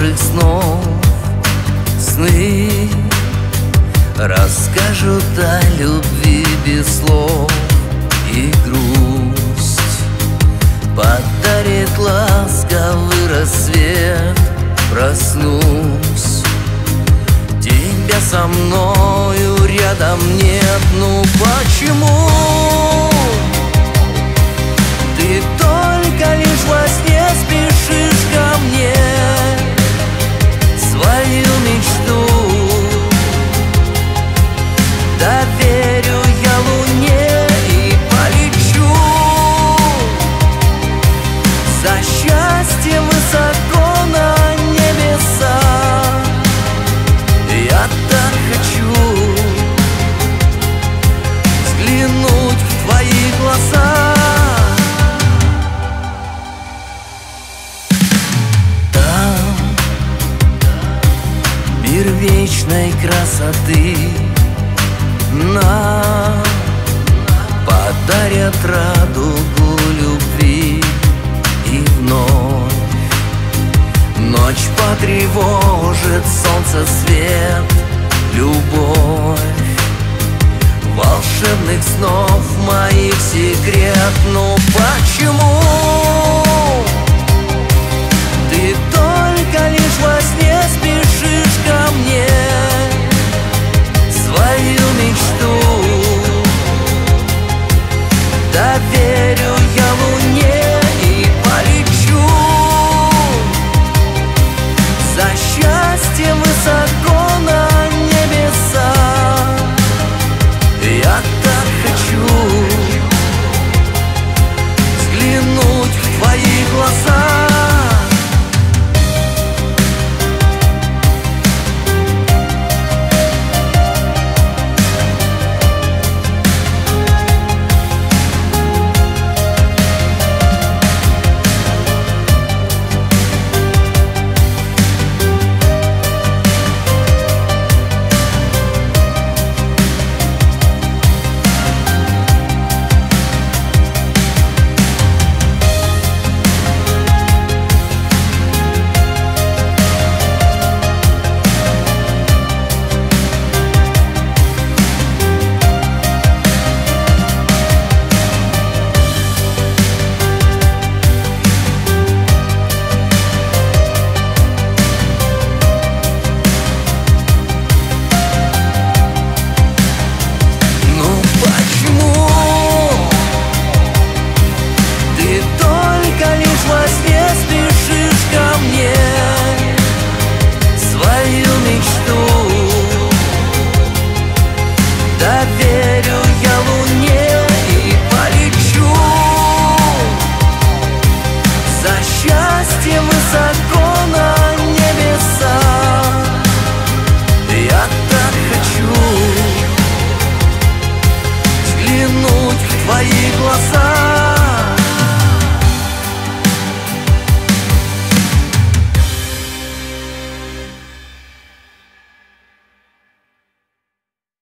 добрых снов. Сны расскажут о любви без слов, и грусть подарит ласковый рассвет. Проснусь, тебя со мною рядом нет. Ну почему ты только лишь во сне спешишь ко мне? Свою мечту доверю я луне и полечу за счастьем высоко на небеса. Я так хочу взглянуть в твои глаза. Там мир вечной красоты нам подарят радугу любви. И вновь ночь потревожит солнце свет, любовь волшебных снов моих секрет. Ну почему ты только лишь во сне спешишь ко мне? Свою мечту доверю я луне и полечу за счастьем высоко на небеса. Я так хочу взглянуть в твои глаза. Доверю я луне и полечу за счастьем высоко.